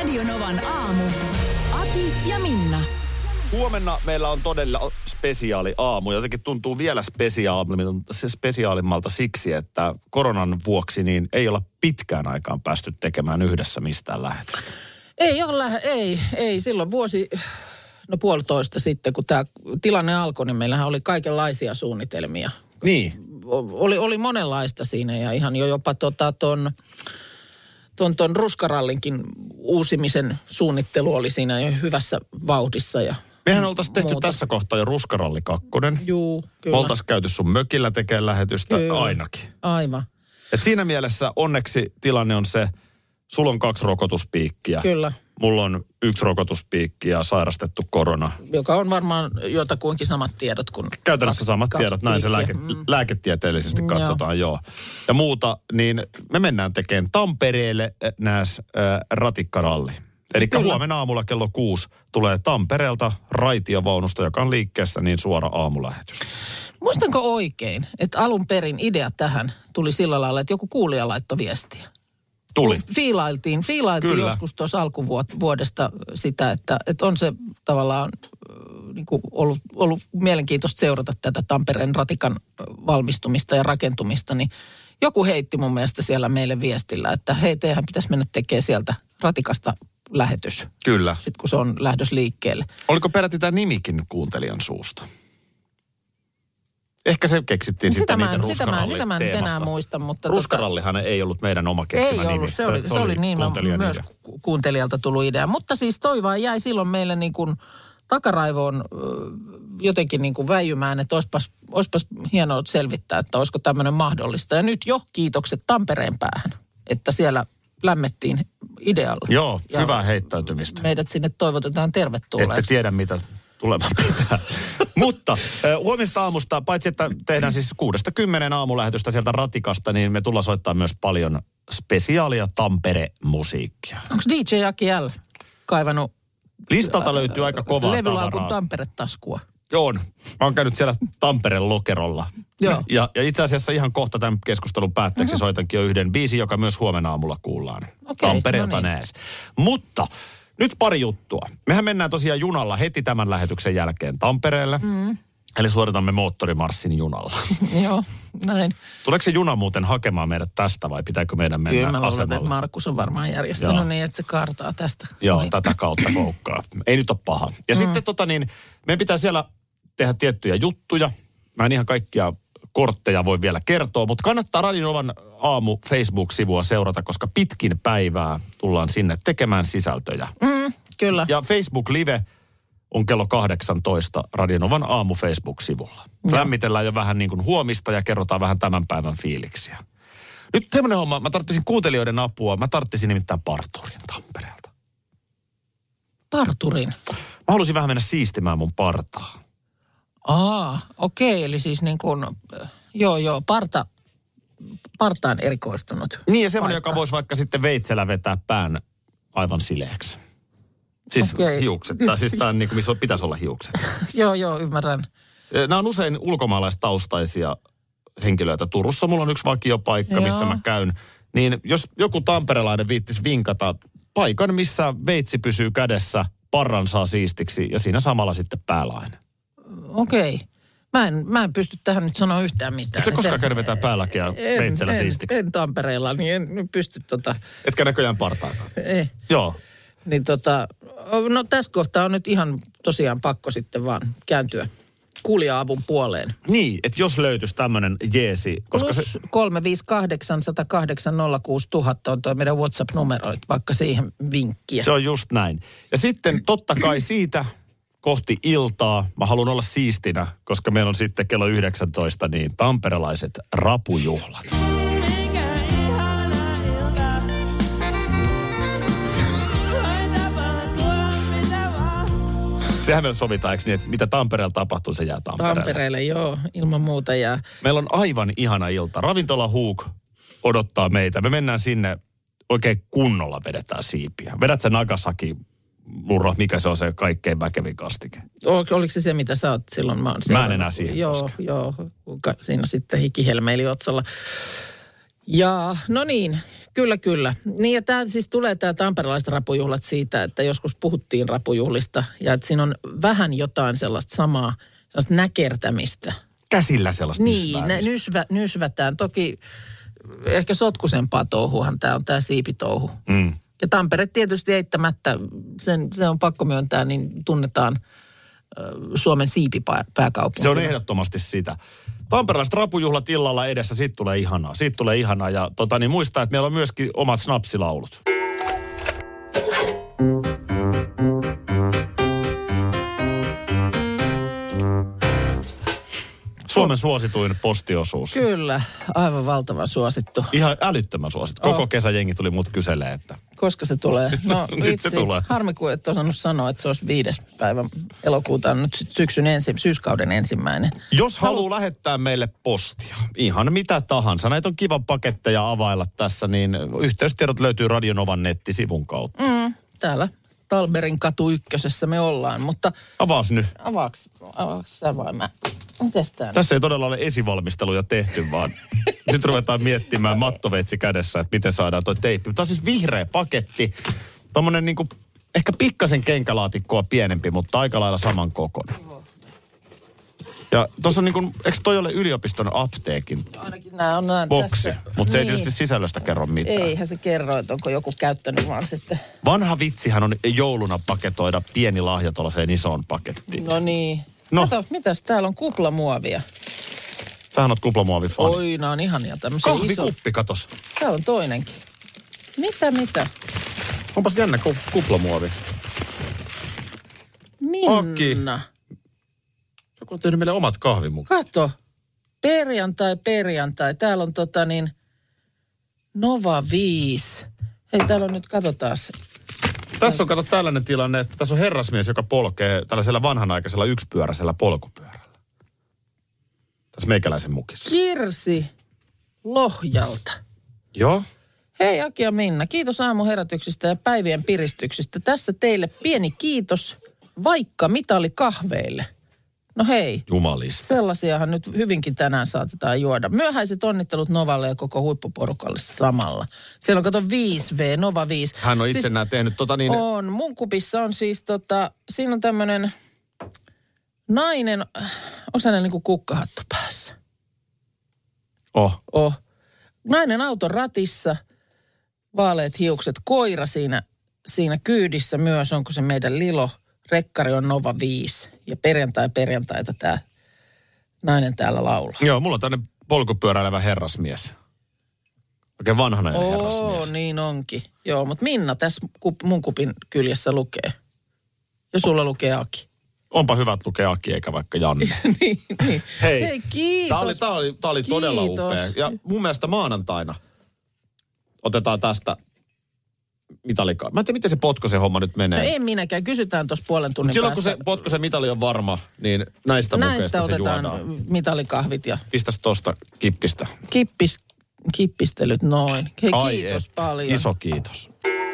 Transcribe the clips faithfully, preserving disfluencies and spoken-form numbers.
Radionovan aamu. Ati ja Minna. Huomenna meillä on todella spesiaali aamu. Jotenkin tuntuu vielä spesiaalimmalta, spesiaalimmalta siksi, että koronan vuoksi niin ei olla pitkään aikaan päästy tekemään yhdessä mistään lähetystä. Ei ole, ei, ei. Silloin vuosi, no puolitoista sitten, kun tämä tilanne alkoi, niin meillähän oli kaikenlaisia suunnitelmia. Niin. Oli, oli monenlaista siinä ja ihan jo jopa tota ton, ton, ton ruskarallinkin uusimisen suunnittelu oli siinä jo hyvässä vauhdissa ja mehän oltaisiin tehty muuta. Tässä kohtaa jo ruskaralli kakkonen. Juu, kyllä. Me oltaisiin käyty sun mökillä tekemään lähetystä Kyllä. ainakin. Aivan. Et siinä mielessä onneksi tilanne on se, sulla on kaksi rokotuspiikkiä. Kyllä. Mulla on yksi rokotuspiikki ja sairastettu korona. Joka on varmaan jotakuinkin samat tiedot kuin Käytännössä kaksi, samat kaksi tiedot, näin se lääke, piikkiä. Mm. lääketieteellisesti katsotaan, joo. joo. Ja muuta, niin me mennään tekemään Tampereelle nääs äh, ratikkaralli. Eli huomenna aamulla kello kuusi tulee Tampereelta raitiovaunusta, joka on liikkeessä, niin suora aamulähetys. Muistanko oikein, että alun perin idea tähän tuli sillä lailla, että joku kuulija laittoi viestiä? Tuli. Fiilailtiin, fiilailtiin Kyllä. joskus tuossa alkuvuodesta sitä, että, että on se tavallaan niin kuin ollut, ollut mielenkiintoista seurata tätä Tampereen ratikan valmistumista ja rakentumista, niin joku heitti mun mielestä siellä meille viestillä, että hei, teidän pitäisi mennä tekemään sieltä ratikasta lähetys. Kyllä. Sitten kun se on lähdös liikkeelle. Oliko peräti tämä nimikin kuuntelijan suusta? Ehkä se keksittiin Sitä sitten mä, niiden sitä mä, sitä mä en ruskaralli-teemasta. enää muista, mutta Ruskarallihan ei ollut meidän oma keksimä ei nimi. ollut, se oli, se, se oli niin, myös idea. Kuuntelijalta tullut idea. Mutta siis toi vaan jäi silloin meille niin kuin takaraivoon jotenkin niin kuin väijymään, että olisipas, olisipas hienoa selvittää, että olisiko tämmöinen mahdollista. Ja nyt jo kiitokset Tampereen päähän, että siellä lämmettiin idealla. Joo, ja hyvää heittäytymistä. Meidät sinne toivotetaan tervetulleeksi. Ette tiedä, mitä tulemaan pitää. Mutta huomista aamusta, paitsi että tehdään siis kuudesta kymmenen aamulähetystä sieltä ratikasta, niin me tullaan soittaa myös paljon spesiaalia Tampere-musiikkia. Onko D J Aki L kaivannut listalta löytyy aika kovaa levylaukun tavaraa. Tampere-taskua? Joo, mä oon käynyt siellä Tampereen lokerolla. Joo. Ja, ja itse asiassa ihan kohta tämän keskustelun päätteeksi uh-huh. soitankin jo yhden biisin, joka myös huomenna aamulla kuullaan. Okay, Tampereelta no niin. nääs. Mutta nyt pari juttua. Mehän mennään tosiaan junalla heti tämän lähetyksen jälkeen Tampereelle. Mm. Eli suoritamme moottorimarssin junalla. Joo, näin. Tuleeko se juna muuten hakemaan meidät tästä vai pitääkö meidän mennä Kyllä mä luulen, että asemalle? Markus on varmaan järjestänyt Joo. niin, että se kaartaa tästä. Joo, Oi. tätä kautta koukkaa. Ei nyt ole paha. Ja mm. sitten tota niin, meidän pitää siellä tehdä tiettyjä juttuja. Mä en ihan kaikkia kortteja voi vielä kertoa, mutta kannattaa Radionovan aamu Facebook-sivua seurata, koska pitkin päivää tullaan sinne tekemään sisältöjä. Mm, kyllä. Ja Facebook Live on kello kahdeksantoista Radionovan aamu Facebook-sivulla. Ja. Lämmitellään jo vähän niin kuin huomista ja kerrotaan vähän tämän päivän fiiliksiä. Nyt semmoinen homma, mä tarttisin kuuntelijoiden apua. Mä tarttisin nimittäin parturin Tampereelta. Parturin? Mä halusin vähän mennä siistimään mun partaa. Aa, okei, okay, eli siis niin kuin, joo joo, parta, partaan erikoistunut. Niin ja semmoinen, paikka. joka voisi vaikka sitten veitsellä vetää pään aivan sileäksi. Siis Okei. hiukset, tai siis tämä on niin kuin, missä pitäisi olla hiukset. Joo joo, ymmärrän. Nämä on usein ulkomaalaistaustaisia henkilöitä. Turussa mulla on yksi vakiopaikka, Joo. missä mä käyn. Niin jos joku tamperelainen viittisi vinkata paikan, missä veitsi pysyy kädessä, parran saa siistiksi ja siinä samalla sitten päälainen. Okei. Okay. Mä en, mä en pysty tähän nyt sanoa yhtään mitään. Etkö koskaan En- käynyt vetää päälläkin en, veitsellä en, siistiksi? En Tampereella, niin en nyt pysty tota, Etkä näköjään partaakaan? ei. Joo. Niin tota, no tässä kohtaa on nyt ihan tosiaan pakko sitten vaan kääntyä kuulija-avun puoleen. Niin, että jos löytyisi tämmöinen jeesi, koska Plus se... kolme viisi kahdeksan, yksi nolla kahdeksan, nolla kuusi tuhatta on tuo meidän WhatsApp-numero, että vaikka siihen vinkkiä. Se on just näin. Ja sitten totta kai siitä kohti iltaa mä haluan olla siistinä, koska meillä on sitten kello yhdeksäntoista niin tamperelaiset rapujuhlat. Sehän me sovitaan, eikö niin, että mitä Tampereella tapahtuu, se jää Tampereelle. Tampereelle, joo, ilman muuta jää. Meillä on aivan ihana ilta. Ravintola Huuk odottaa meitä. Me mennään sinne oikein kunnolla vedetään siipiä. Vedät sen Nagasaki murro, mikä se on se kaikkein väkevin kastike. Ol, oliko se se, mitä sä oot silloin? Mä, Mä en enää siihen Joo, koske. joo. Siinä sitten hikihelmeili otsalla. Ja no niin, Kyllä, kyllä. Niin ja tämä siis tulee tämä tamperelaiset rapujuhlat siitä, että joskus puhuttiin rapujuhlista ja että siinä on vähän jotain sellaista samaa, sellaista näkertämistä. Käsillä sellaista Niin, nä, nysvä, nysvätään. Toki ehkä sotkusempaa touhuhan tämä on tämä siipitouhu. Mm. Ja Tampere tietysti eittämättä, sen, se on pakko myöntää, niin tunnetaan äh, Suomen siipipääkaupunki. Se on ehdottomasti sitä. Tamperelaiset rapujuhlat illalla edessä, siitä tulee ihanaa. Siitä tulee ihanaa ja tota, niin muistaa, että meillä on myöskin omat snapsilaulut. Suomen suosituin postiosuus. Kyllä, aivan valtavan suosittu. Ihan älyttömän suosittu. Koko Oh. kesä jengi tuli mut kyselee, että... Koska se tulee? No Nyt vitsi, se tulee. harmi kun et osannut sanoa, että se olisi viides päivä elokuuta on nyt syksyn ensi, syyskauden ensimmäinen. Jos haluaa lähettää meille postia, ihan mitä tahansa, näitä on kiva paketteja availla tässä, niin yhteystiedot löytyy Radionovan nettisivun kautta. Mm, täällä Talberin katu ykkösessä me ollaan, mutta Avaas nyt. avaaks, avaaks sä vai mä? Mites tää? Tässä ei todella ole esivalmisteluja tehty, vaan nyt ruvetaan miettimään mattoveitsi kädessä, että miten saadaan toi teippi. Tämä on siis vihreä paketti, tommonen niinku ehkä pikkasen kenkälaatikkoa pienempi, mutta aika lailla saman kokoinen. Ja tuossa on niinku, eikö toi ole yliopiston apteekin Ainakin nämä on nämä boksi? tässä. Mutta se ei Niin. tietysti sisällöstä kerro mitään. Eihän se kerro, että onko joku käyttänyt vaan sitten. Vanha vitsihän on jouluna paketoida pieni lahja tuollaiseen isoon pakettiin. No niin. No. Kato, mitäs täällä on kuplamuovia. Sähän oot kuplamuovifani. Oi, nää on ihania tämmöisiä iso. Kahvikuppi, katos. Täällä on toinenkin. Mitä, mitä? Onpas jännä ku- kuplamuovi. Aki. Minna. Joku on tehnyt meille omat kahvimukit. Kato. Perjantai, perjantai. Täällä on tota niin Nova viisi. Hei, täällä on nyt, katsotaan se. Tässä on, kato, tällainen tilanne, että tässä on herrasmies, joka polkee tällaisella vanhanaikaisella yksipyöräisellä polkupyörällä. Tässä meikäläisen mukissa. Kirsi Lohjalta. Joo. Hei Aki ja Minna, kiitos aamuherätyksistä ja päivien piristyksistä. Tässä teille pieni kiitos, vaikka mitali kahveille. No hei, Jumalista. sellaisiahan nyt hyvinkin tänään saatetaan juoda. Myöhäiset onnittelut Novalle ja koko huippuporukalle samalla. Siellä on kato viisi V, Nova viisi. Hän on itse siis siis tehnyt tota niin... On, mun kupissa on siis tota, siinä on tämmönen nainen, on sellainen niin kuin kukkahattu päässä. Oh. Oh. Nainen auton ratissa, vaaleat hiukset, koira siinä, siinä kyydissä myös, onko se meidän Lilo. Rekkari on Nova viisi ja perjantai perjantaita tämä nainen täällä laulaa. Joo, mulla on tämmöinen polkupyöräilevä herrasmies. Oikein vanhanainen Oo, herrasmies. niin onkin. Joo, mutta Minna tässä kup, mun kupin kyljessä lukee. Ja sulla lukee Aki. Onpa hyvä, että lukee Aki eikä vaikka Janne. niin, niin. Hei, Hei, kiitos. Tämä oli, tää oli, tää oli todella Kiitos. upea. Ja mun mielestä maanantaina otetaan tästä mitalikaa. Mä en tiedä, miten se potkosen homma nyt menee. No ei minäkään. Kysytään tuossa puolen tunnin Silloin kun päästä. se potkosen mitali on varma, niin näistä Näistä mukeista se otetaan juodaan. mitalikahvit ja Pistäs tosta kippistä. kippis, kippistelyt noin. Hei, Ai kiitos et. paljon. Iso kiitos.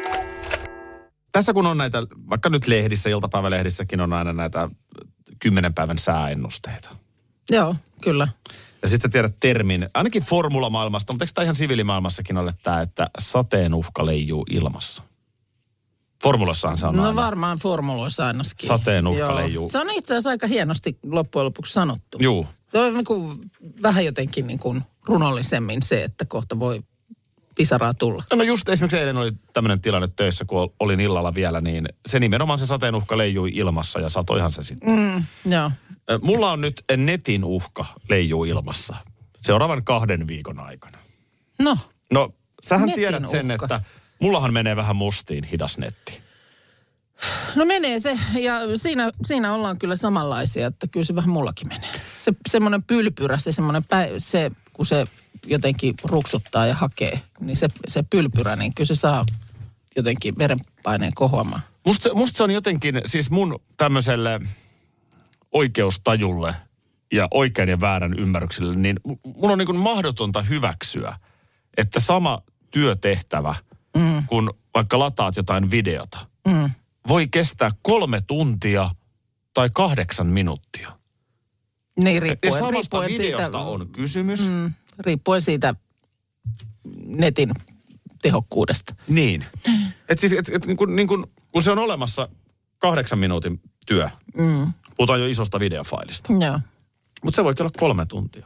Tässä kun on näitä, vaikka nyt lehdissä, iltapäivälehdissäkin on aina näitä kymmenen päivän sääennusteita. Joo, kyllä. Ja sitten sä tiedät termin, ainakin formulamaailmasta, mutta eikö tämä ihan siviilimaailmassakin ole tämä, että sateen uhka leijuu ilmassa? Formulassahan se on No aina. varmaan formuloissa ainakin. Sateen uhka Joo. leijuu. Se on itse asiassa aika hienosti loppujen lopuksi sanottu. Juu. Se on niin kuin, vähän jotenkin niin kuin runollisemmin se, että kohta voi pisaraa tulla. No just esimerkiksi eilen oli tämmöinen tilanne töissä, kun olin illalla vielä, niin se nimenomaan se sateen uhka leijui ilmassa ja satoihan se sitten. Mm, joo. Mulla on nyt netin uhka leijuu ilmassa seuraavan kahden viikon aikana. No, No, sähän Netin tiedät sen, uhka. että mullahan menee vähän mustiin hidas netti. no menee se. Ja siinä, siinä ollaan kyllä samanlaisia, että kyllä se vähän mullakin menee. Se semmoinen pylpyrä, se semmoinen, päi, se, kun se jotenkin ruksuttaa ja hakee, niin se, se pylpyrä, niin kyllä se saa jotenkin verenpaineen kohoamaan. Musta, musta se on jotenkin, siis mun tämmöiselle oikeustajulle ja oikean ja väärän ymmärrykselle, niin mun on niin kuin mahdotonta hyväksyä, että sama työtehtävä, mm. kun vaikka lataat jotain videota, Mm. voi kestää kolme tuntia tai kahdeksan minuuttia. Niin Ja riippuen, samasta riippuen videosta siitä, on kysymys. Mm, riippuen siitä netin tehokkuudesta. Niin. Että siis, et, et, niin kun, niin kun, kun se on olemassa kahdeksan minuutin työ, mm. puhutaan jo isosta videofailista. Joo. Mutta se voi olla kolme tuntia.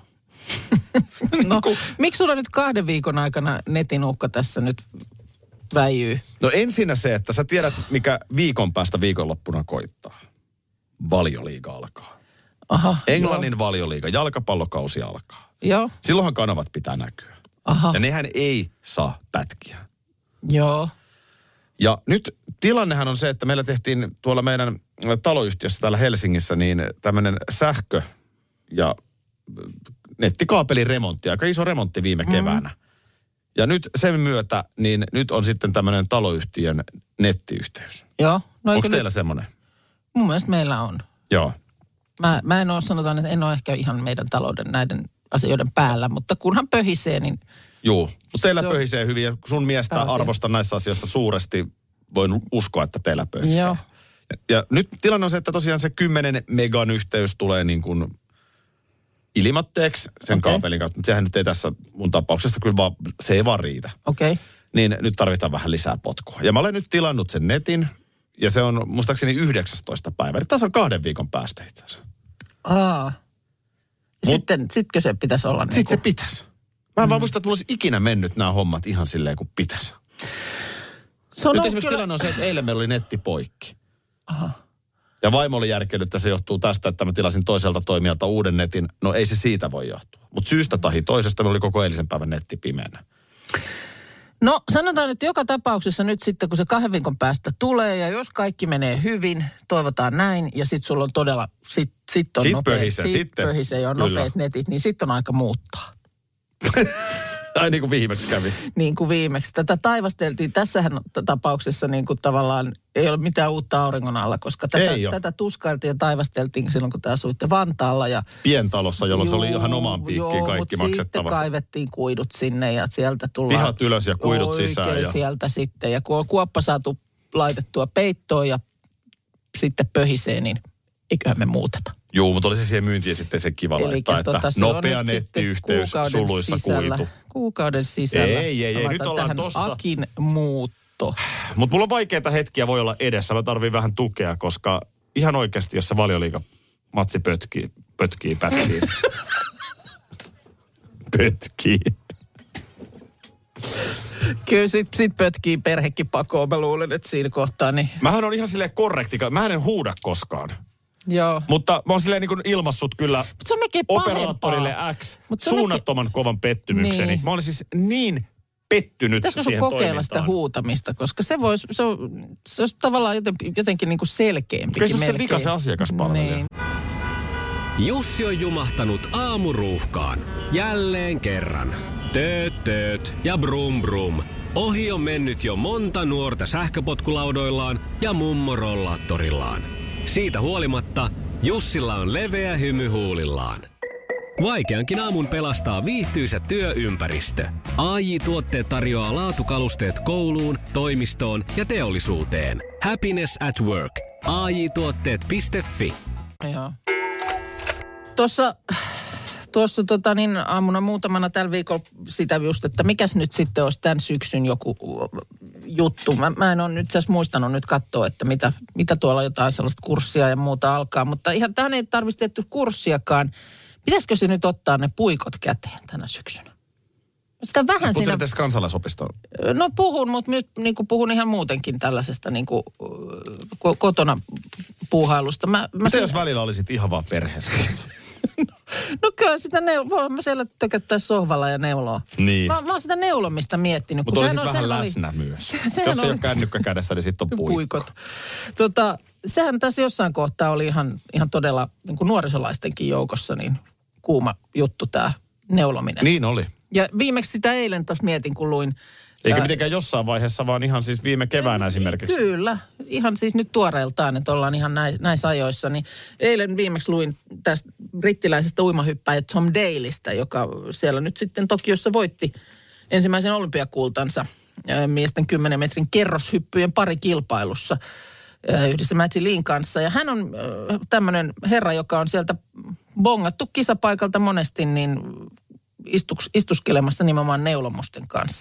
No, miksi sulla nyt kahden viikon aikana netin uhka tässä nyt väijyy? No ensinnä se, että sä tiedät, mikä viikon päästä viikonloppuna koittaa. Valioliiga alkaa. Aha, Englannin joo. valioliiga, jalkapallokausi alkaa. Joo. Silloinhan kanavat pitää näkyä. Aha. Ja nehän ei saa pätkiä. Joo. Ja nyt tilannehan on se, että meillä tehtiin tuolla meidän taloyhtiössä täällä Helsingissä niin tämmöinen sähkö- ja nettikaapelin remontti, aika iso remontti viime keväänä. Mm. Ja nyt sen myötä, niin nyt on sitten tämmöinen taloyhtiön nettiyhteys. Joo. No onko teillä nyt... semmoinen? Mun mielestä meillä on. Joo. Mä, mä en ole, sanotaan, että en ole ehkä ihan meidän talouden näiden asioiden päällä, mutta kunhan pöhisee, niin... Joo, mutta teillä on... pöhisee hyvin ja sun miestä Asia. arvostan näissä asioissa suuresti. Voin uskoa, että teillä pöhisee. Joo. Ja, ja nyt tilanne on se, että tosiaan se kymmenen megan yhteys tulee niin kuin ilmatteeksi sen okay. kaapelin kautta. Mutta sehän nyt ei tässä mun tapauksessa kyllä vaan, se ei vaan riitä. Okei. Okay. Niin nyt tarvitaan vähän lisää potkua. Ja mä olen nyt tilannut sen netin ja se on muistaakseni yhdeksästoista päivä. Eli tässä on kahden viikon päästä itse asiassa. Aa. Mut, Sitten, sitkö se pitäisi olla niin Sitten kuin... se pitäisi. Mä en mm. vaan muista, että mulla olisi ikinä mennyt nämä hommat ihan silleen kuin pitäisi. So, nyt no, esimerkiksi kyllä... tilanne on se, että eilen meillä oli netti poikki. Aha. Ja vaimo oli järkeillyt, että se johtuu tästä, että mä tilasin toiselta toimijalta uuden netin. No ei se siitä voi johtua. Mutta syystä tahi toisesta oli koko eilisen päivän netti pimeänä. No sanotaan, että joka tapauksessa nyt sitten, kun se kahden viikon päästä tulee ja jos kaikki menee hyvin, toivotaan näin ja sitten sulla on todella, sit, sit on sit nopeat, pöhisee, sit sitten pöhisee ja on kyllä. nopeat netit, niin sitten on aika muuttaa. Ai niin kuin viimeksi kävi. Niin kuin viimeksi. Tätä taivasteltiin. Tässähän tapauksessa niin kuin tavallaan ei ole mitään uutta auringon alla, koska tätä, tätä tuskailtiin ja taivasteltiin silloin, kun te asuitte Vantaalla. Ja pientalossa, jolloin joo, se oli ihan omaan piikkiin joo, kaikki mutta maksettava. Sitten kaivettiin kuidut sinne ja sieltä tullaan. Pihat ylös ja kuidut oikein sisään. Ja... sieltä sitten. Ja kun on kuoppa saatu laitettua peittoon ja sitten pöhisee, niin eiköhän me muuteta. Joo, mutta oli se siihen myyntiin sitten se kiva Elikkä laittaa, että tota, nopea nettiyhteys suluissa sisällä, kuitu. Kuukauden sisällä. Ei, ei, ei. Nyt ollaan tossa. Akin muutto. Mutta mulla on vaikeita hetkiä voi olla edessä. Mä tarviin vähän tukea, koska ihan oikeasti, jos se Valioliiga matsi pötkii, pötkii, pätkii. pötkii. Kyllä sit, sit pötkii perhekin pakoon, mä luulen, että siinä kohtaa. Niin... Mähän on ihan silleen korrekti. Mä en huuda koskaan. Joo. Mutta mä oon silleen niin kuin ilmassut kyllä se on operaattorille X suunnattoman mekin... kovan pettymykseni. Niin. Mä olin siis niin pettynyt Pitäisikö siihen kokeilla toimintaan. sitä huutamista, koska se voisi, se on, se olisi tavallaan jotenkin, jotenkin niin kuin selkeämpikin. Kyllä se on se vika se asiakaspalvelija. Niin. Jussi on jumahtanut aamuruuhkaan. Jälleen kerran. Tööt, tööt ja brum brum. Ohi on mennyt jo monta nuorta sähköpotkulaudoillaan ja mummorollaattorillaan. Siitä huolimatta Jussilla on leveä hymy huulillaan. Vaikeankin aamun pelastaa viihtyisä työympäristö. A J-tuotteet tarjoaa laatukalusteet kouluun, toimistoon ja teollisuuteen. Happiness at work. A J tuotteet piste fi. Joo. Tuossa, tuossa tota niin, aamuna muutamana tällä viikolla sitä just, että mikäs nyt sitten olisi tämän syksyn joku juttu. Mä, mä en ole nyt tässä muistanut nyt katsoa, että mitä, mitä tuolla jotain sellaista kurssia ja muuta alkaa. Mutta ihan tähän ei tarvitse tehty kurssiakaan. Pitäisikö se nyt ottaa ne puikot käteen tänä syksynä? Sitä vähän siinä... siinä... tässä kansalaisopistoon? No puhun, mutta nyt niin kuin puhun ihan muutenkin tällaisesta niin kuin, kotona puuhailusta. Mä, mä Mitä siinä... jos välillä olisit ihan vaan perheessä? No kyllä sitä neu- voi mä siellä tököttää sohvalla ja neuloa. Niin. Mä, mä oon sitä neulomista miettinyt. Mutta olisit on, vähän läsnä oli, myös. Se, jos oli, ei ole kännykkä kädessä, niin sitten on puikko. puikot. Tota, sehän tässä jossain kohtaa oli ihan, ihan todella niin kuin nuorisolaistenkin joukossa niin kuuma juttu tämä neulominen. Niin oli. Ja viimeksi sitä eilen tuossa mietin, kun luin. Eikä mitenkään jossain vaiheessa, vaan ihan siis viime keväänä esimerkiksi. Kyllä. Ihan siis nyt tuoreeltaan, että ollaan ihan näissä ajoissa. Niin eilen viimeksi luin tästä brittiläisestä uimahyppäjä Tom Daleystä, joka siellä nyt sitten Tokiossa voitti ensimmäisen olympiakultansa miesten kymmenen metrin kerroshyppyjen parikilpailussa yhdessä Matty Lean kanssa. Ja hän on tämmöinen herra, joka on sieltä bongattu kisapaikalta monesti, niin istuks, istuskelemassa nimenomaan neulomusten kanssa.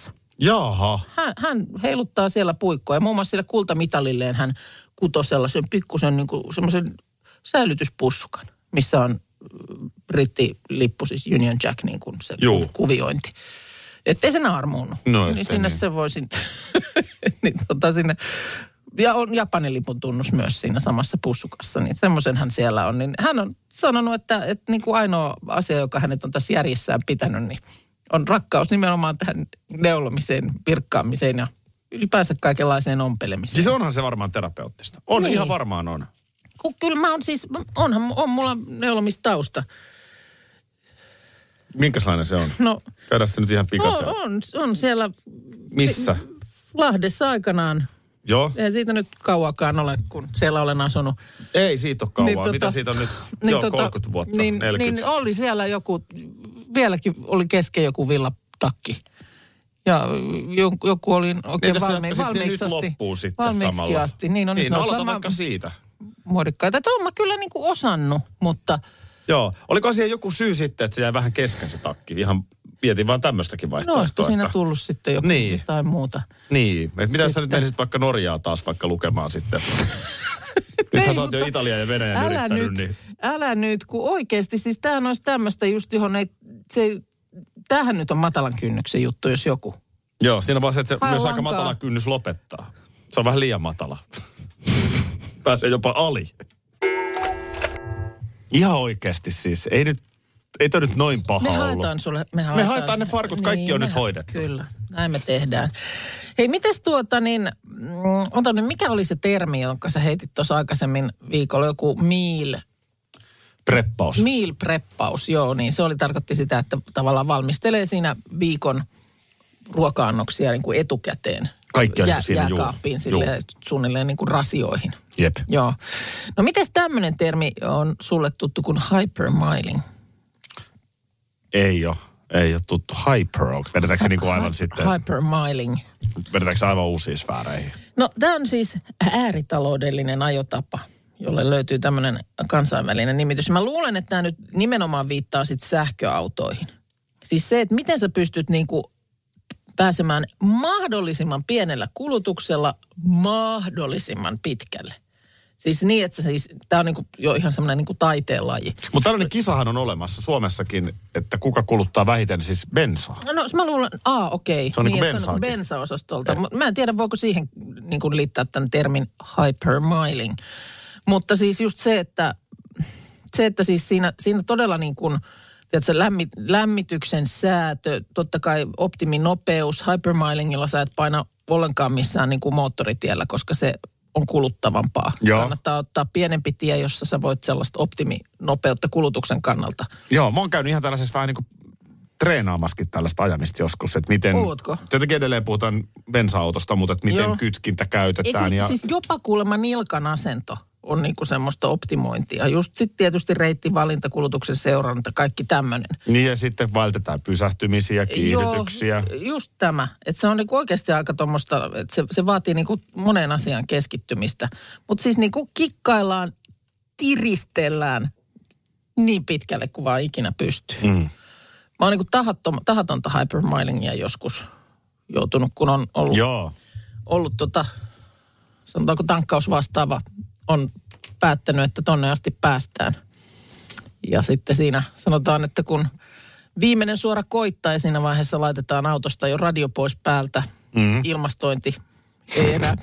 Jaha. Hän, hän heiluttaa siellä puikkoa ja muun muassa sille kultamitalilleen hän kutoi sellaisen pikkusen niin kuin semmoisen säilytyspussukan, missä on brittilippu, siis Union Jack, niin kuin se Juu. kuviointi. Ettei se naarmuunnu. No, niin sinne niin. Se voisin, niin tota sinne, ja on Japanin lipun tunnus myös siinä samassa pussukassa, niin semmoisenhan siellä on. Niin hän on sanonut, että, että niin kuin ainoa asia, joka hänet on tässä järjissään pitänyt, niin on rakkaus nimenomaan tähän neulomiseen, virkkaamiseen ja ylipäänsä kaikenlaiseen ompelemiseen. Siis onhan se varmaan terapeuttista. On, niin. Ihan varmaan on. Kyllä mä oon siis, onhan on mulla neulomistausta. Minkälainen se on? No, käydään se nyt ihan pikaisen. On, on, on siellä. Missä? Lahdessa aikanaan. Joo. Ei siitä nyt kauakaan ole, kun siellä olen asunut. Ei siitä ole kauan. Niin, tota, mitä siitä on nyt? Niin, Joo, tota, kolmekymmentä vuotta, niin, neljäkymmentä. Niin oli siellä joku, vieläkin oli kesken joku villatakki. Ja joku oli oikein niin, valmiin, valmiiksi nyt asti. loppuu sitten valmiiksi samalla. asti. Niin, no, niin nyt no, no, aloita vaikka siitä. Muodikkaita. Että olen mä kyllä niin kuin osannut, mutta... Joo. Oliko siihen joku syy sitten, että se jäi vähän kesken se takki? Ihan mietin vaan tämmöistäkin vaihtoehtoa. No olisiko siinä että... tullut sitten joku niin. jotain muuta. Niin. Että mitä sä nyt menisit vaikka Norjaa taas vaikka lukemaan sitten? Nythän sä oot jo Italia ja Venäjän älä yrittänyt. Nyt, niin... Älä nyt, kun oikeasti, siis tämähän olisi tämmöistä just, johon ei... Se, tämähän nyt on matalan kynnyksen juttu, jos joku. Joo, siinä vaan se, että se Hai myös lankaa. Aika matala kynnys lopettaa. Se on vähän liian matala. Pääsee jopa ali. Ihan oikeasti siis. Ei nyt, ei toi nyt noin paha me ollut. Haetaan sulle, me haetaan Me haetaan ne farkut, kaikki niin, on nyt hoidettu. Kyllä, näin me tehdään. Hei, mites tuota niin, mm, ota nyt, mikä oli se termi, jonka sä heitit tuossa aikaisemmin viikolla, joku meal... Preppaus. Meal preppaus, joo, niin se oli tarkoitti sitä, että tavallaan valmistelee siinä viikon ruoka-annoksia niin kuin etukäteen. Kaikki on Jä, siinä jääkaappiin silleen, suunnilleen niin kuin rasioihin. Jep. Joo. No mites tämmöinen termi on sulle tuttu kuin hypermiling? Ei ole. Ei ole tuttu. Hyper. Vedetäänkö se niin kuin aivan sitten? Hypermiling. Vedetäänkö se aivan uusiin sfääreihin? No tämä on siis ääritaloudellinen ajotapa, jolle löytyy tämmöinen kansainvälinen nimitys. Mä luulen, että tämä nyt nimenomaan viittaa sitten sähköautoihin. Siis se, että miten sä pystyt niinku pääsemään mahdollisimman pienellä kulutuksella mahdollisimman pitkälle. Siis niin, että siis, tämä on niinku jo ihan semmoinen niinku taiteenlaji. Mutta tällainen kisahan on olemassa Suomessakin, että kuka kuluttaa vähiten siis bensaa. No mä luulen, aa okei. Se on niin, niin kuin se on bensa-osastolta. Mä en tiedä, voiko siihen niinku liittää tämän termin hypermiling. Mutta siis just se, että, se, että siis siinä, siinä todella niin kuin, tiedätkö, lämmi, lämmityksen säätö, totta kai optiminopeus, hypermilingilla sä et paina ollenkaan missään niin kuin moottoritiellä, koska se on kuluttavampaa. Joo. Kannattaa ottaa pienempi tie, jossa sä voit sellaista optiminopeutta kulutuksen kannalta. Joo, mä oon käynyt ihan tällaisessa vähän niin kuin treenaamaskin tällaista ajamista joskus, että miten... Ootko? Tietenkin edelleen puhutaan bensa-autosta, mutta että miten Joo. kytkintä käytetään. Eikö, ja... Siis jopa kuulemma nilkan asento on niinku semmoista optimointia. Just sitten tietysti reittivalinta, kulutuksen seuranta, kaikki tämmöinen. Niin ja sitten vältetään pysähtymisiä, kiihdytyksiä. Joo, just tämä. Että se on niinku oikeasti aika tuommoista, että se, se vaatii niinku moneen asiaan keskittymistä. Mutta siis niinku kikkaillaan, tiristellään niin pitkälle kuin vaan ikinä pystyy. Mm. Mä oon niinku tahaton, tahatonta hypermilingia joskus joutunut, kun on ollut, Joo. ollut tota, sanotaanko tankkausvastaava on päättänyt, että tonne asti päästään. Ja sitten siinä sanotaan, että kun viimeinen suora koittaa ja siinä vaiheessa laitetaan autosta jo radio pois päältä, mm-hmm. ilmastointi ei enää,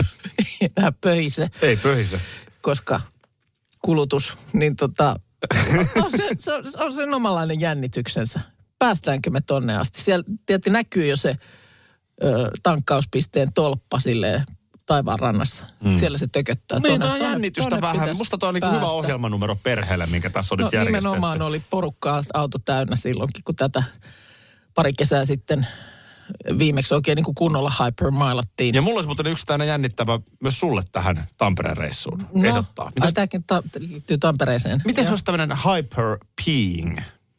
ei enää pöhise. Ei pöhise. Koska kulutus, niin tota, on se, se, on, on sen omanlainen jännityksensä. Päästäänkö me tonne asti? Siellä tietysti näkyy jo se ö, tankkauspisteen tolppa silleen taivaan rannassa. Mm. Siellä se tököttää. Niin, tämä on jännitystä vähän. Musta toi on niin hyvä ohjelmanumero perheelle, minkä tässä on no, nyt järjestetty. Nimenomaan oli porukkaa auto täynnä silloinkin, kun tätä pari kesää sitten viimeksi oikein niin kuin kunnolla hypermailattiin. Ja mulla olisi muuten yksi tämmöinen jännittävä myös sulle tähän Tampereen reissuun no, ehdottaa. Mitäs... tämäkin ta- liittyy Tampereeseen. Miten se olisi tämmöinen hyper peeing?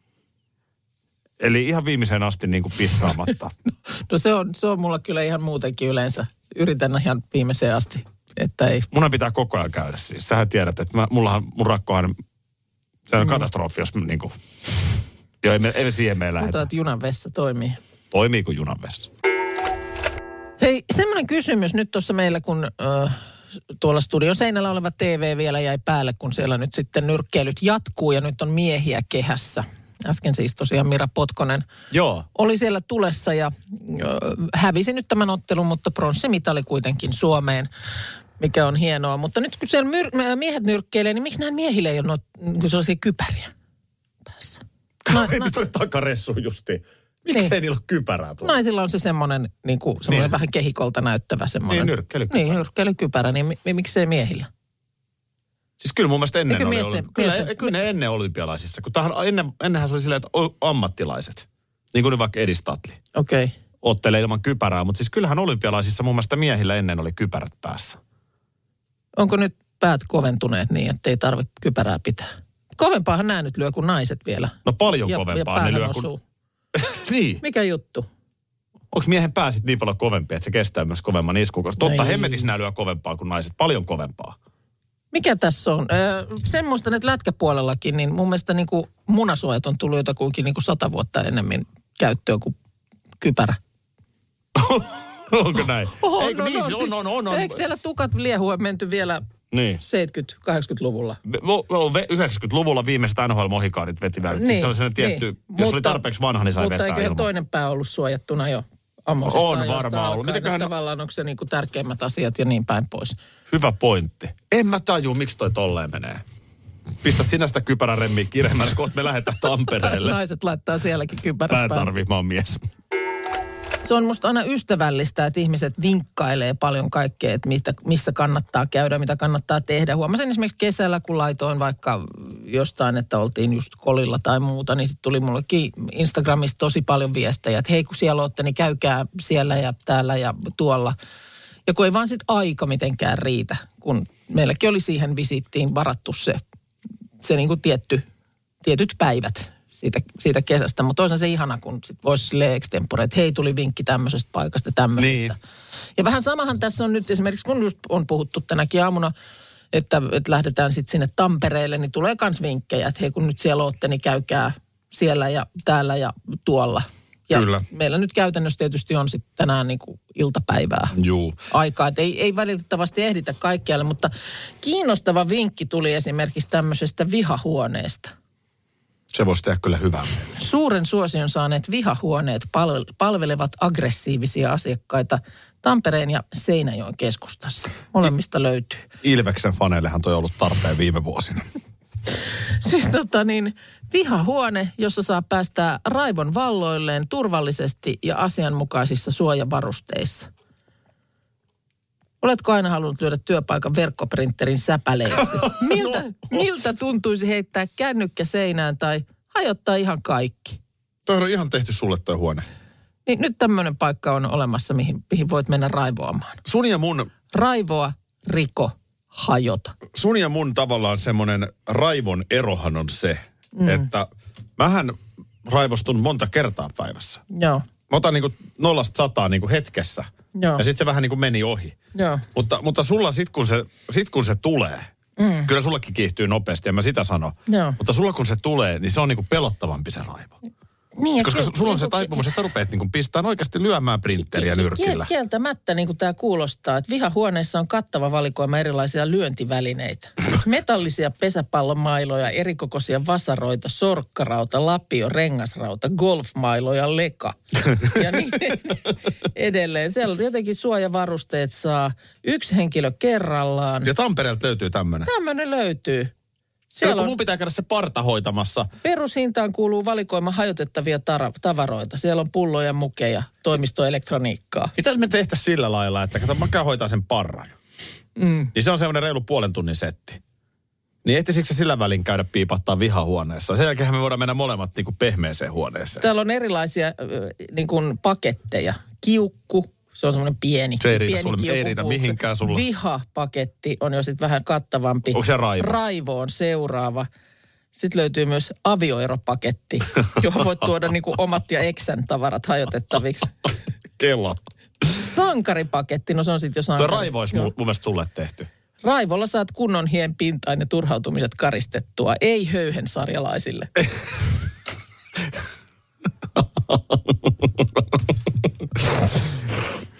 Eli ihan viimeiseen asti niin kuin pissaamatta. no se on, se on mulla kyllä ihan muutenkin yleensä. Yritän ihan viimeiseen asti, että ei. Munhan pitää koko ajan käydä siis. Sähän tiedät, että mä, mullahan, mun rakkohan, se on mm. katastrofi, jos niin kuin, joo, ei me, ei me siihen me lähdetä. Mutta että junan vessa toimii. Toimii kuin junan vessa. Hei, semmoinen kysymys nyt tuossa meillä, kun äh, tuolla studion seinällä oleva T V vielä jäi päälle, kun siellä nyt sitten nyrkkeilyt jatkuu ja nyt on miehiä kehässä. Äsken siis tosiaan Mira Potkonen Joo. oli siellä tulessa ja äh, hävisi nyt tämän ottelun, mutta pronssimitali kuitenkin Suomeen, mikä on hienoa. Mutta nyt kun siellä myr- miehet nyrkkeilee, niin miksi näin miehille ei ole noit, niin sellaisia kypäriä päässä? No, ei nyt ole takaressu justiin. Miksei niin. Niillä ole kypärää tuolla? Naisilla on se semmoinen, niin kuin, semmoinen niin. vähän kehikolta näyttävä semmoinen. Niin, nyrkkeilykypärä. Niin, nyrkkeilykypärä. Niin mi- miksei miehillä? Siis kyllä mun mielestä ennen Eikö oli miesten, ollut. Kyllä, miesten, kyllä ne ennen olympialaisissa. Kun tähän, ennen, ennenhän se oli silleen, että ammattilaiset. Niin kuin nyt vaikka Edi Statli. Okei. Okay. Ottelee ilman kypärää. Mutta siis kyllähän olympialaisissa mun mielestä miehillä ennen oli kypärät päässä. Onko nyt päät koventuneet niin, että ei tarvitse kypärää pitää? Kovempaahan nämä nyt lyö kuin naiset vielä. No paljon ja, kovempaa ja ne lyö kuin... niin. Mikä juttu? Onko miehen pää sitten niin paljon kovempi, että se kestää myös kovemman iskun? Koska totta, Ei. hemmetis nämä lyö kovempaa kuin naiset. Paljon kovempaa. Mikä tässä on? Öö, sen muistan, että lätkäpuolellakin, niin mun mielestä niin kuin munasuojat on tullut jotakuinkin niin kuin sata vuotta enemmän käyttöön kuin kypärä. Onko näin? Oho, Eikö no, niin? no, On, siis, on, on, on. Eikö siellä tukat liehua menty vielä niin. seitsemänkymmentä-kahdeksankymmentäluvulla? yhdeksänkymmentäluvulla viimeiset N H L-mohikaanit vetivät. Niin, siis se oli sellainen tietty, niin. jos mutta, oli tarpeeksi vanha, niin sai vetää ilman. Mutta eikö toinen pää ollut suojattuna jo ammoisesta on varmaan ollut. Mitäköhän... Tavallaan onko se niinku tärkeimmät asiat ja niin päin pois? Hyvä pointti. En mä tajua, miksi toi tolleen menee. Pistä sinä sitä kypäräremmiä kiremällä, kohta me lähdetään Tampereelle. Naiset laittaa sielläkin kypärät päälle. Mä en tarvii, mä oon mies. Se on musta aina ystävällistä, että ihmiset vinkkailee paljon kaikkea, että mistä, missä kannattaa käydä, mitä kannattaa tehdä. Huomasin esimerkiksi kesällä, kun laitoin vaikka jostain, että oltiin just kolilla tai muuta, niin sitten tuli mullekin Instagramista tosi paljon viestejä, että hei kun siellä olette, niin käykää siellä ja täällä ja tuolla. Ja kun ei vaan sitten aika mitenkään riitä, kun meilläkin oli siihen visittiin varattu se, se niin kuin tietty, tietyt päivät siitä, siitä kesästä. Mutta toisaalta se ihana, kun sit voisi silleen extempore, että hei tuli vinkki tämmöisestä paikasta, tämmöisestä. Niin. Ja vähän samahan tässä on nyt esimerkiksi, kun just on puhuttu tänäkin aamuna, että, että lähdetään sitten sinne Tampereelle, niin tulee myös vinkkejä, että hei kun nyt siellä olette, niin käykää siellä ja täällä ja tuolla. Ja kyllä. Meillä nyt käytännössä tietysti on sitten tänään niin kuin iltapäivää Juu. aikaa. Että ei, ei valitettavasti ehditä kaikkialle, mutta kiinnostava vinkki tuli esimerkiksi tämmöisestä vihahuoneesta. Se voisi tehdä kyllä hyvää. Suuren suosion saaneet vihahuoneet palvelevat aggressiivisia asiakkaita Tampereen ja Seinäjoen keskustassa. Molemmista löytyy. Ilveksen faneillehan toi on ollut tarpeen viime vuosina. Siis tota niin, vihahuone, jossa saa päästää raivon valloilleen turvallisesti ja asianmukaisissa suojavarusteissa. Oletko aina halunnut lyödä työpaikan verkkoprinterin säpäleiksi? Miltä, no. miltä tuntuisi heittää kännykkä seinään tai hajottaa ihan kaikki? Toi on ihan tehty sulle toi huone. Niin nyt tämmöinen paikka on olemassa, mihin, mihin voit mennä raivoamaan. Sun ja mun... Raivoa, riko, hajota. Sun ja mun tavallaan semmoinen raivon erohan on se, mm. että mähän raivostun monta kertaa päivässä. Joo. Mä otan niinku nollasta sataa niinku hetkessä. Joo. Ja sitten se vähän niin kuin meni ohi. Joo. Mutta, mutta sulla sit kun se, sit kun se tulee, mm. kyllä sullekin kiihtyy nopeasti, en mä sitä sano. Joo. Mutta sulla kun se tulee, niin se on niin kuin pelottavampi se raivo. Niin, koska kiel, sulla on se niin, taipumus, että sä rupeat niin kuin pistään oikeasti lyömään printeriä kiel, nyrkillä. Kieltämättä niin kuin tämä kuulostaa, että vihahuoneessa on kattava valikoima erilaisia lyöntivälineitä. Metallisia pesäpallomailoja, erikokoisia vasaroita, sorkkarauta, lapio, rengasrauta, golfmailoja, leka. Ja niin edelleen. Siellä jotenkin suojavarusteet saa yksi henkilö kerrallaan. Ja Tampereelta löytyy tämmöinen. Tämmöinen löytyy. Siellä on... Mun pitää käydä se parta hoitamassa. Perushintaan kuuluu valikoima hajotettavia tara- tavaroita. Siellä on pulloja, mukeja, toimistoelektroniikkaa. Mitäs me tehtäisiin sillä lailla, että kato, mä käyn hoitaa sen parran. Mm. Niin se on semmoinen reilu puolen tunnin setti. Niin ehtisikö sillä välin käydä piipattaa vihahuoneessa? Sen jälkeen me voidaan mennä molemmat niin kuin pehmeeseen huoneeseen. Täällä on erilaisia äh, niin kuin paketteja. Kiukku. Se on semmoinen pieni. Se ei riitä, pieni sulle, ei riitä mihinkään sulla. Vihapaketti on jo sitten vähän kattavampi. Onko se raivo? Raivo on seuraava. Sitten löytyy myös avioeropaketti, johon voit tuoda niinku omat ja eksän tavarat hajotettaviksi. Kello. Sankaripaketti, no se on sitten jo sankari. Tuo raivo olisi mun mielestä sulle tehty. Raivolla saat kunnon hien pintain ja turhautumiset karistettua. Ei höyhen sarjalaisille.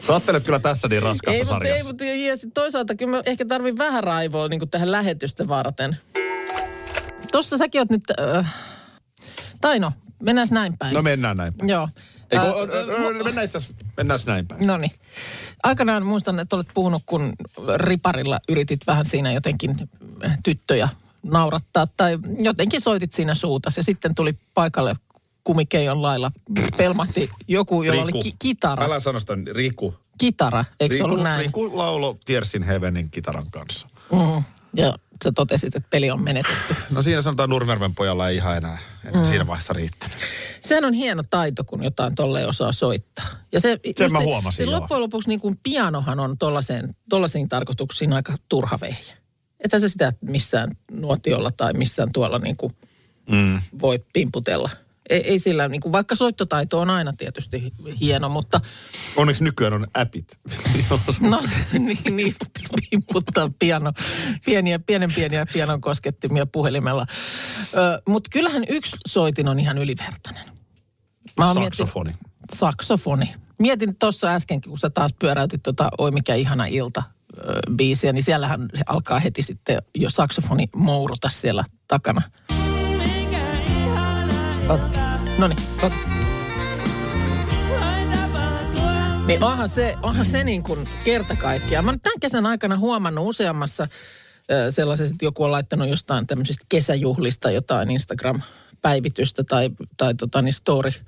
Sä ajattelet kyllä tässä niin raskassa ei, sarjassa. Ei, mutta ei, toisaalta kyllä mä ehkä tarvin vähän raivoa niin kuin tähän lähetystä varten. Tossa säkin oot nyt... Äh, tai no, mennään näin päin. No mennään näin päin. Joo. Eikö, äh, mennään itse asiassa, mennään näin päin. No niin. Aikanaan muistan, että olet puhunut, kun riparilla yritit vähän siinä jotenkin tyttöjä naurattaa. Tai jotenkin soitit siinä suutas ja sitten tuli paikalle kumikeijon lailla. Pelmahti joku, jolla Riku. oli ki- kitara. Älä sano sitä, Riku. Kitara, eikö se Riku, ollut näin? Riku laulo Tears in Heavenin kitaran kanssa. Mm. Ja sä totesit, että peli on menetetty. No siinä sanotaan Nurmijärven pojalla ei ihan enää, enää mm. siinä vaiheessa riittänyt. Sehän on hieno taito, kun jotain tolleen osaa soittaa. Ja se, Sen mä huomasin, se joo. loppujen lopuksi niin kuin pianohan on tollaiseen, tollaisiin tarkoituksiin aika turha vehje. Että se sitä missään nuotiolla tai missään tuolla niin kuin mm. voi pimputella. Ei, ei sillä, niin kuin, vaikka soittotaito on aina tietysti hieno, mutta... Onneksi nykyään on appit. No niin, niin pimputtaa piano, pieniä, pienen pieniä pianon koskettimia puhelimella. Mutta kyllähän yksi soitin on ihan ylivertainen. Mä Saksofoni. Mietin, saksofoni. Mietin tuossa äskenkin, kun sä taas pyöräytit tota Oi mikä ihana ilta biisiä, niin siellähän alkaa heti sitten jo saksofoni mouruta siellä takana. No niin, ot. Niin onhan se, onhan se niin kuin kerta kaikkiaan. Mä oon tämän kesän aikana huomannut useammassa sellaisesta, että joku on laittanut jostain tämmöisistä kesäjuhlista jotain Instagram-päivitystä tai, tai tota niin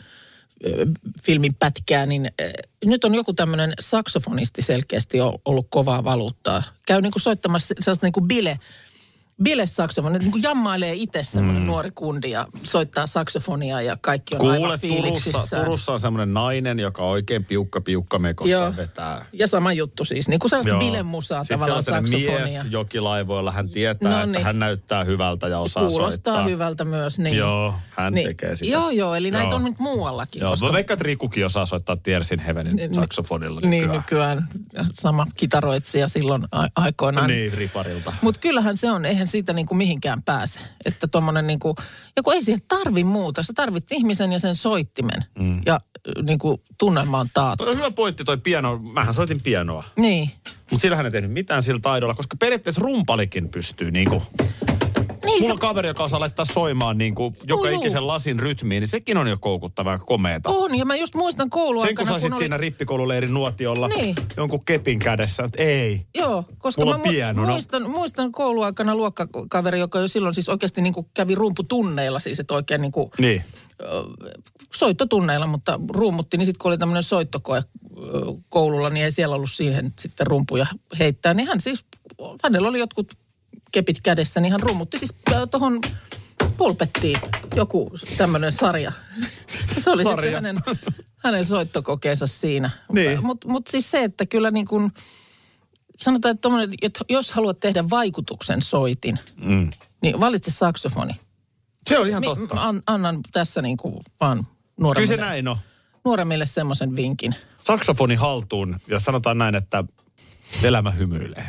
story-filmin pätkää, niin nyt on joku tämmöinen saksofonisti selkeästi ollut kovaa valuuttaa. Käy niin kuin soittamassa sellaista niin kuin bile, bile-saksofoni, niin kuin jammailee itse semmoinen mm. nuori kundi ja soittaa saksofonia ja kaikki on Kuule, aivan fiiliksissään. Turussa, Turussa on semmoinen nainen, joka oikein piukka piukka mekossa Joo. vetää. Ja sama juttu siis, niin kuin sellaista bilemusaa tavallaan saksofonia. Sitten mies jokilaivoilla, hän tietää, no niin. että hän näyttää hyvältä ja osaa Kuulostaa soittaa. Kuulostaa hyvältä myös, niin. Joo, hän niin. tekee sitä. Joo, joo, eli näitä joo. on nyt muuallakin. Joo, koska... mä veikkaan, että Rikukin osaa soittaa Tears in Heavenin niin, saksofonilla nykyään. Niin, nykyään. Sama kitaroitsija silloin a- aikoinaan. Niin, riparilta. Mutta kyllähän se on, eihän siitä niinku mihinkään pääse. Että tommonen niinku, ja kun ei siihen tarvi muuta. Sä tarvit ihmisen ja sen soittimen. Mm. Ja niinku tunnelma on taattu. Toi on hyvä pointti toi piano. Mähän soitin pianoa. Niin. Mutta sillähän ei tehnyt mitään sillä taidolla, koska periaatteessa rumpalikin pystyy niinku... Niin, mulla on se... kaveri, joka osaa laittaa soimaan niinku joka Ulu. ikisen lasin rytmiin, niin sekin on jo koukuttavaa ja komeeta. On, ja mä just muistan kouluaikana... Sen kun saisit oli... siinä rippikoululeirin nuotiolla niin. jonkun kepin kädessä, että ei. Joo, koska mulla mä on piano, muistan, muistan kouluaikana luokkakaveri, joka jo silloin siis oikeasti niinku kävi rumputunneilla, siis että oikein niinku... Niin. Soittotunneilla, mutta rummutti, niin sitten kun oli tämmöinen soittokoe koululla, niin ei siellä ollut siihen sitten rumpuja heittää. Niin hän siis, hänellä oli jotkut kepit kädessä, niin hän rummutti siis tuohon pulpettiin joku tämmöinen sarja. Se oli sitten hänen, hänen soittokokeensa siinä. Niin. Mutta mut siis se, että kyllä niin kuin, sanotaan, että, että jos haluat tehdä vaikutuksen soitin, mm. niin valitse saksofoni. Se on ihan totta. Mä an, annan tässä niin kuin vaan nuoremmille, Kyllä se näin on. nuoremmille semmoisen vinkin. Saksofoni haltuun ja sanotaan näin, että elämä hymyilee.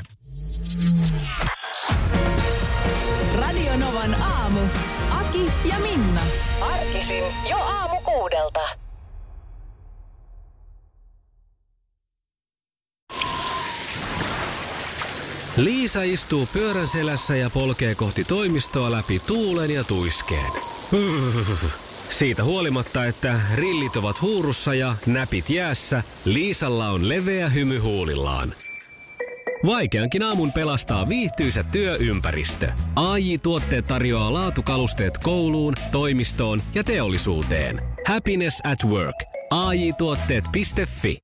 Radio Novan aamu. Aki ja Minna. Arkisin jo aamu kuudelta. Liisa istuu pyörän selässä ja polkee kohti toimistoa läpi tuulen ja tuiskeen. Siitä huolimatta, että rillit ovat huurussa ja näpit jäässä, Liisalla on leveä hymy huulillaan. Vaikeankin aamun pelastaa viihtyisä työympäristö. A J-tuotteet tarjoaa laatukalusteet kouluun, toimistoon ja teollisuuteen. Happiness at work. A J tuotteet piste fi